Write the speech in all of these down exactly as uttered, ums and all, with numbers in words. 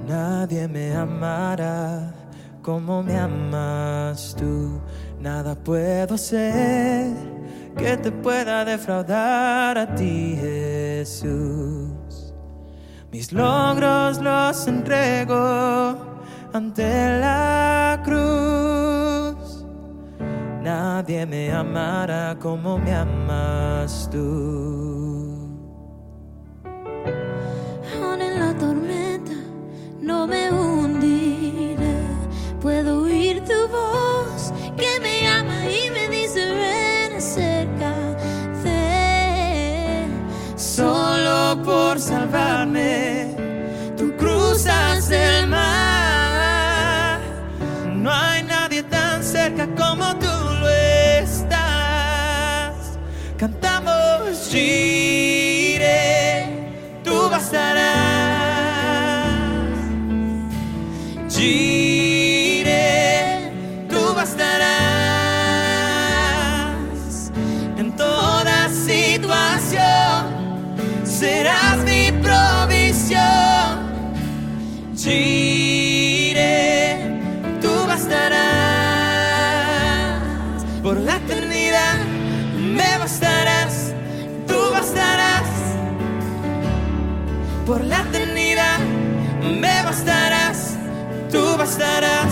Nadie me amará como me amas tú. Nada puedo hacer que te pueda defraudar a ti, Jesús. Mis logros los entrego ante la cruz. Nadie me amará como me amas tú. Aún en la tormenta no me hundiré. Puedo oír tu voz que me llama y me dice ven, acércate. Solo por salvarme tú cruzas el mar. No hay nadie tan cerca como tú lo estás. Cantamos Jireh, tú bastarás. Jireh, tú bastarás. En toda situación serás mi provisión. Jireh, tú bastarás. Por la eternidad me bastarás. Tú bastarás. Por la eternidad me bastarás. Tú bastarás.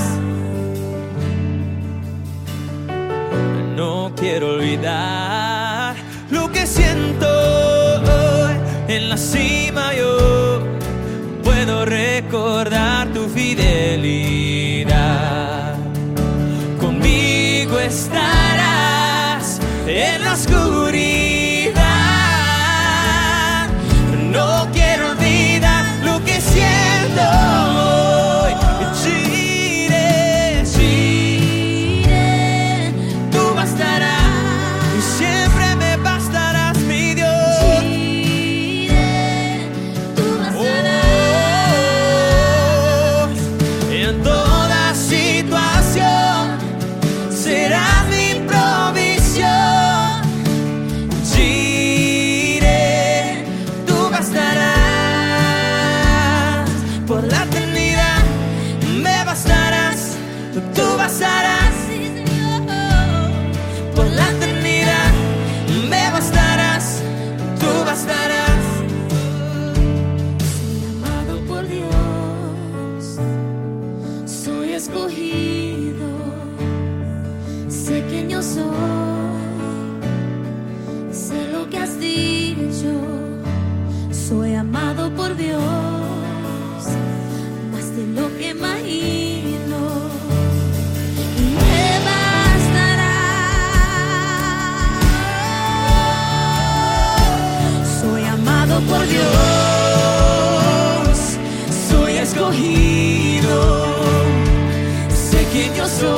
No quiero olvidar lo que siento hoy en la cima. Yo puedo recordar tu fidelidad. Conmigo estarás en la oscuridad. No quiero olvidar lo que siento hoy. Jireh, Jireh, tú bastarás y siempre me bastarás, mi Dios. Jireh, tú bastarás. Oh, en toda situación serás mi provisión. Jireh, tú bastarás. Por la eternidad me bastarás. Tú bastarás. Por la eternidad me bastarás. Tú bastarás. Soy amado por Dios, soy escogido, sé quién yo soy, sé lo que has dicho. Soy amado por Dios, más de lo que imagino, y me bastará. Soy amado por Dios, soy escogido, sé quién yo soy,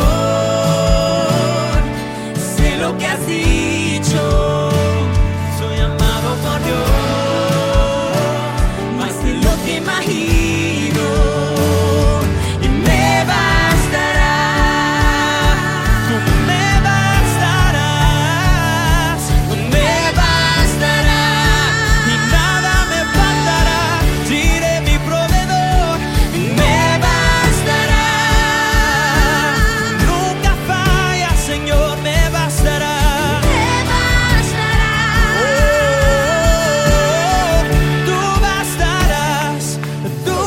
sé lo que has dicho. Soy amado por Dios, Más de lo que imagino, y me bastará. tú me bastarás, me bastará y nada me faltará. Jireh, mi proveedor, me bastará. Nunca falla, Señor, me bastará. Me bastará. Oh, tú bastarás, tú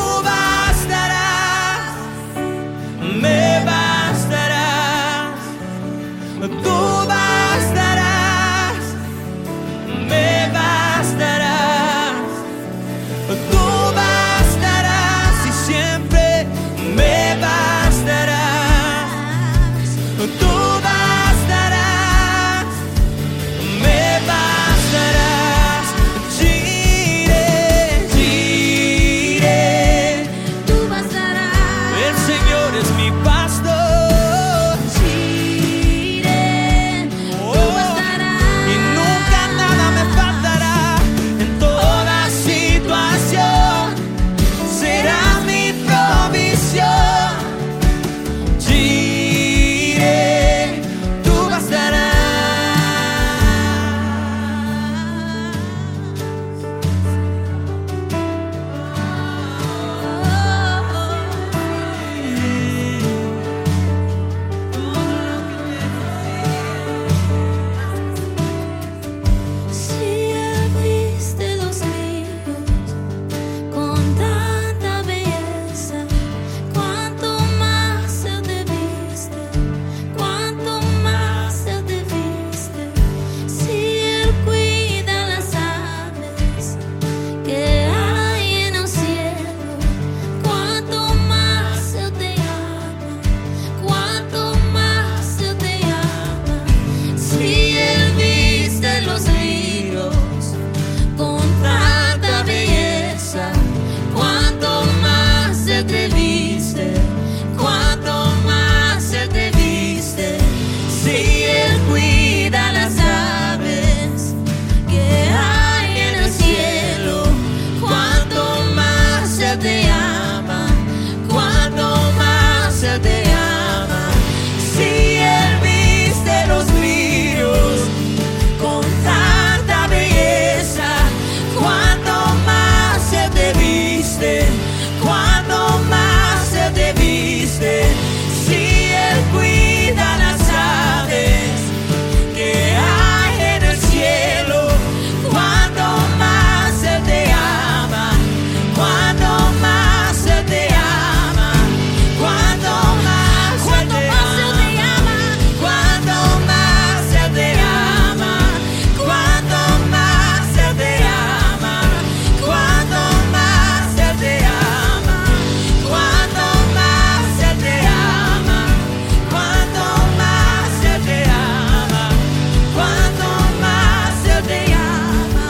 atreviste, cuánto más atreviste. Si Él cuida las aves que hay en el cielo, cuánto más Él te ama, cuánto más Él te ama. Si Él viste los brillos con tanta belleza, cuánto más Él te viste, cuánto más Él te viste. Si Él cuida las aves que hay en el cielo, cuánto más Él te ama, cuánto más Él te ama, cuánto más Él te ama, cuánto más Él te ama, cuánto más Él te ama, cuánto más Él te ama, cuánto más Él te ama, cuánto más Él te ama, cuánto más Él te ama,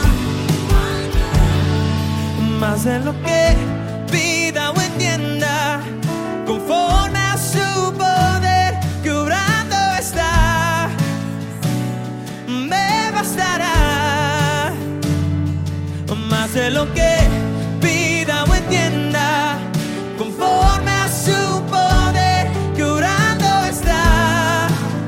Más de lo que pida o entienda, conforme a su poder que obrando está, me bastará. Más de lo que pida o entienda, conforme a su poder que obrando está,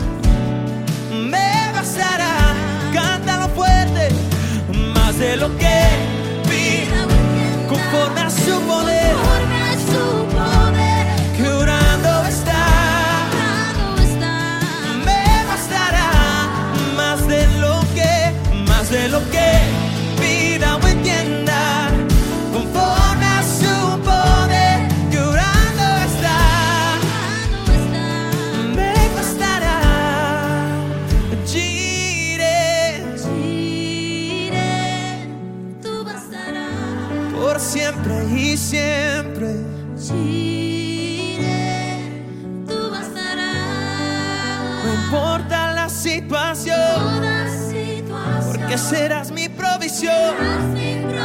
me bastará. Cántalo fuerte. Más de lo que pida conforme a su poder conforme a su poder que orando está, orando está. me bastará. Más de lo que, más de lo que pida o entienda, conforme a su poder que orando está, me bastará. Jireh, Jireh, tú bastarás. por siempre y siempre. Jireh, tú bastarás. No importa la situación, Toda situación, porque serás mi provisión. serás mi provisión.